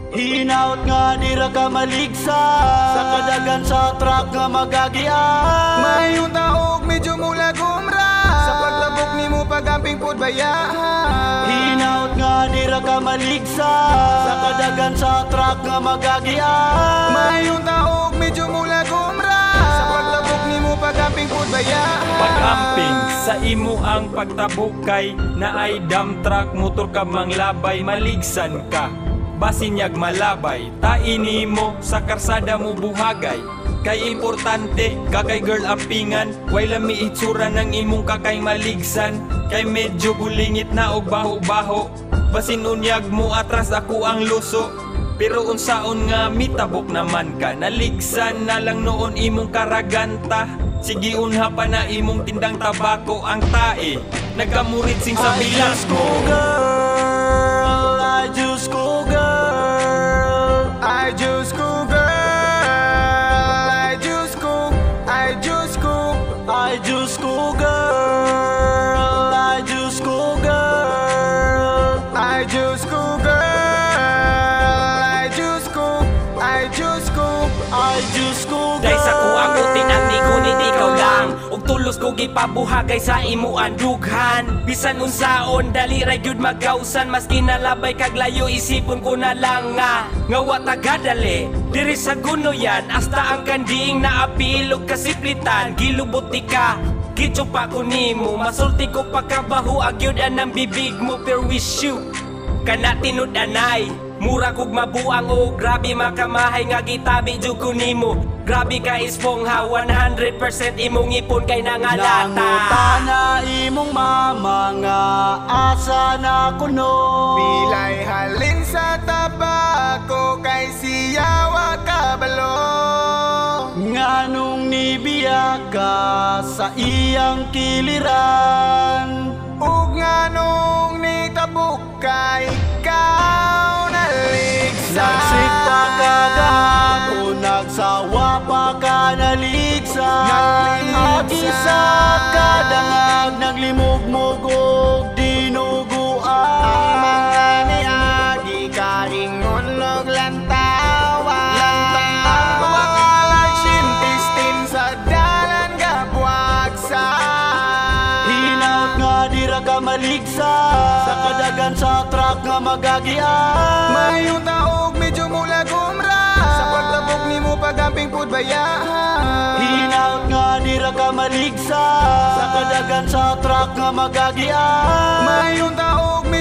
Hinaut nga dira ka maligsa sa kadagan sa truck nga magagian. Mayong taog medyo mula gumra sa pagtabok ni mo pagamping pod bayahan. Hinaut nga dira ka maligsa sa kadagan sa truck nga magagian. Mayong taog medyo mula gumra sa pagtabok ni mo pagamping pod bayahan. Pag-amping sa imo ang pagtabukay na ay dump truck motor ka manglabay maligsan ka. Basinyag malabay, taini mo sa karsada mo buhagay. Kay importante, kakay girl ampingan. Way lami itsura ng imong kakay maligsan. Kay medyo bulingit na og baho-baho. Basin unyag mo atras ako ang luso. Pero unsaon nga mitabok naman ka. Naligsan na lang noon imong karaganta. Sige unha pa na imong tindang tabako ang tae. Nagamurit sing sa bilang ko. Girl, I just go girl. I just go girl, I just go, I just go, I just go girl. I just go girl. I just go girl, I just go, I just go, I just go girl. Dahil sa kuang utin ang nigunit ikaw lang. Ug tulos ko gipabuhagay sa imo andughan. Bisan unsaon dali ra gyud magkausan. Maski nalabay kag layo isipon ko na lang nga wa tagadali diri sa gunoyan. Hasta ang kandiing naapilog kasiplitan. Gilubuti ka gitsupa ko nimo. Masulti ko pagkabahu agyud anang bibig mo. Pero wish you kana tinud anay. Mura kog mabuang o grabe makamahay nga gitabi jud ko nimo. Grabe ka ispongha 100% imong ipon kay nangalata. Nangutana imong mama nga asa na kuno. pilay halin sa tabako kay siya wa kabalo. Nganong nibiya ka sa iyang kiliran. Ug nganong nitabok ka ikaw naligsa. Nagsikta ka gago, nagsawa pa ka naligsan. Agisa ka dangag, naglimugmog og dinuguan. Ang mga niagi karingon og lantawa. Ang wakalag sintistin sa dalan gabuagsa. Hinaut nga dira ka maligsa sa kadagan sa truck nga magagian. Mayong taog medyo mula gumra sa pagtabok ni mo pagamping pod bayahan. Hinaut nga dira ka maligsa sa kadagan sa truck nga magagian. Mayong taog